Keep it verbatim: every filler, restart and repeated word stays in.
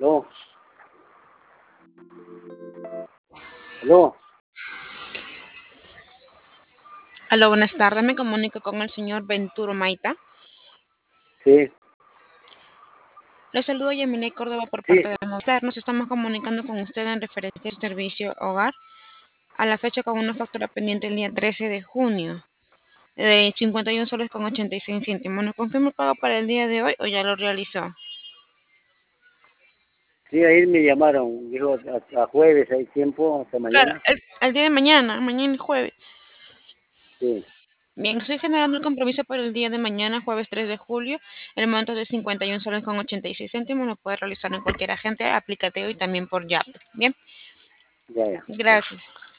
Aló, aló, Aló, buenas tardes. Me comunico con el señor Venturo Maita. sí, Le saludo Yamilet Córdoba por sí, parte de Movistar. Nos estamos comunicando con usted en referencia al servicio hogar a la fecha con una factura pendiente el día trece de junio de cincuenta y uno soles con ochenta y seis céntimos. ¿Nos confirma el pago para el día de hoy o ya lo realizó? sí, ahí me llamaron, dijo a, a jueves hay tiempo, hasta Claro, mañana, el, el día de mañana, mañana es jueves. sí, Bien, estoy generando el compromiso para el día de mañana, jueves tres de julio. El monto de cincuenta y uno soles con ochenta y seis céntimos lo puede realizar en cualquier agente aplicativo y también por Yap. Bien, ya, ya, ya. gracias.